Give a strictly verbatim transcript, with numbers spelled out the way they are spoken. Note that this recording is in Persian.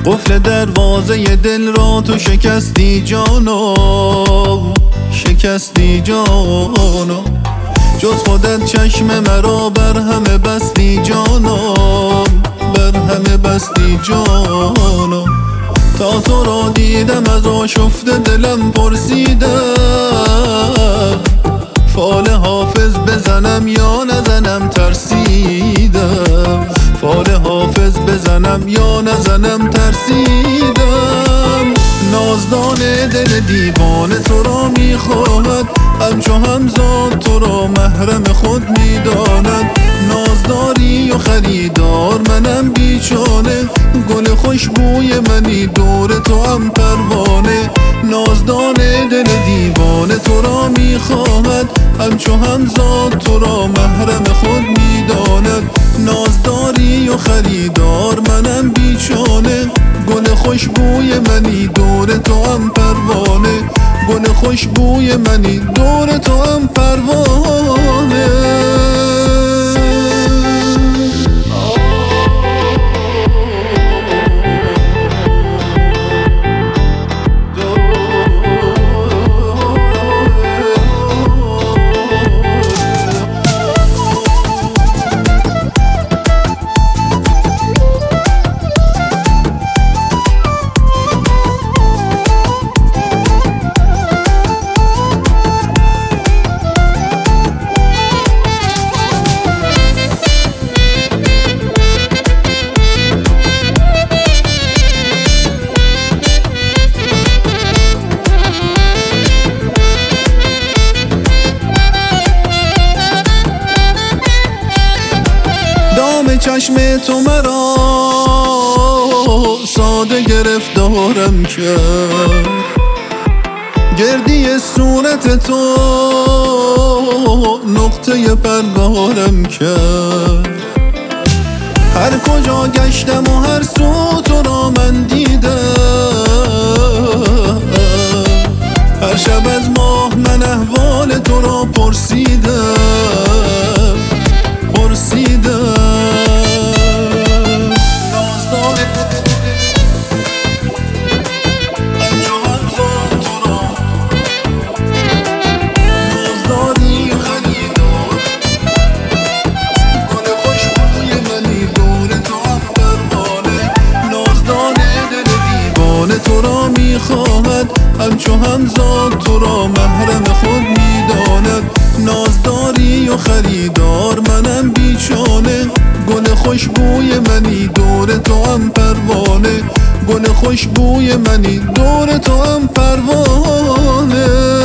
قفل دروازه دل را تو شکستی جانم، شکستی جانم. جز خودت چشم مرا بر همه بستی جانم، بر همه بستی جانم. تا تو را دیدم از آشفته دلم پرسیدم، فال حافظ بزنم یا نزنم ترسیدم، فال حافظ بزنم یا نزنم ترسیدم. نازدان دل دیوانه تو را میخواهد، همچو همزاد تو را محرم خود میداند. نازداری و خریدار منم بیچانه، گل خوشبوی منی دور تو هم پروانه. نازدان دل دیوانه تو را میخواهد، همچو همزاد تو را محرم خود میداند. نازداری و خریدار منم بیچانه، گل خوشبوی منی دور تو هم پروانه. گل خوشبوی منی دور تو هم پروانه. چشم تو مرا ساده گرفتارم کرد، گردی صورت تو نقطه پرگارم کرد. هر کجا گشتم و هر سو تو را من دیدم، هر شب از ماه من احوال تو را پرسیدم، پرسیدم. تو را میخواهد، همچو همزاد تو را محرم خود میداند. نازداری و خریدار منم بیچانه، گل خوشبوی منی دور تو هم پروانه. گل خوشبوی منی دور تو هم پروانه.